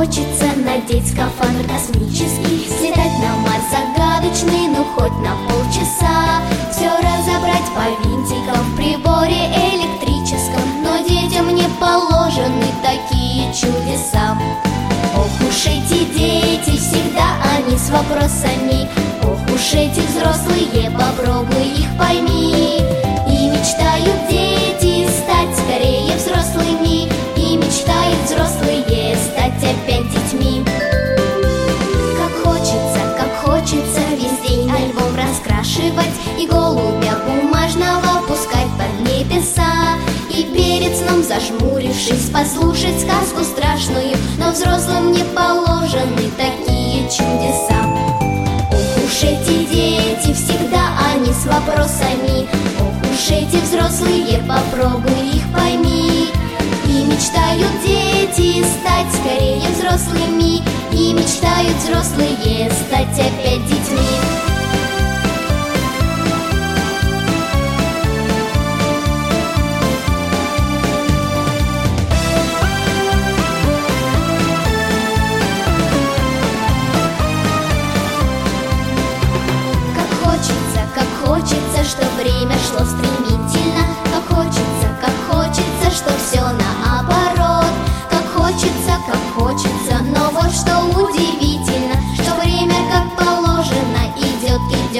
хочется надеть скафандр космический, слетать на Марс загадочный, ну хоть на полчаса. Все разобрать по винтикам в приборе электрическом, но детям не положены такие чудеса. Ох уж эти дети, всегда они с вопросами. Ох уж эти взрослые, попробуй их пойми. И мечтают дети стать скорее взрослыми, и мечтают взрослые стать опять детьми. Как хочется весь день альбом раскрашивать и голубя бумажного пускать под небеса. И перед сном, зажмурившись, послушать сказку страшную, но взрослым не положены такие чудеса. Ох уж эти дети, всегда они с вопросами. Ох уж эти взрослые, попробуй их пойми. И мечтают дети стать скорее взрослыми, и мечтают взрослые стать опять детьми. Хочется, что время шло стремительно, как хочется, что все наоборот. Как хочется, но вот что удивительно, что время как положено идет.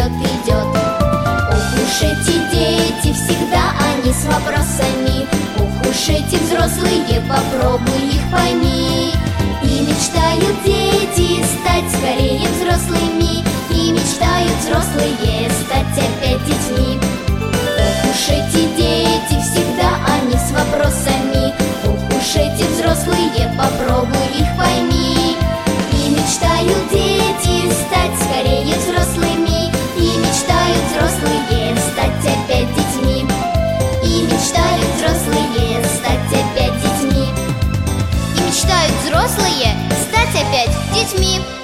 Ох уж эти дети, всегда они с вопросами. Ох уж эти взрослые, попробуй их пойми. И мечтают дети стать скорее взрослыми, и мечтают взрослые стать опять детьми. Ох уж эти дети, всегда они с вопросами. Ох уж эти взрослые, попробуй их пойми. И мечтают дети стать скорее взрослыми, и мечтают взрослые стать опять детьми. И мечтают взрослые стать опять детьми. И мечтают взрослые стать опять детьми.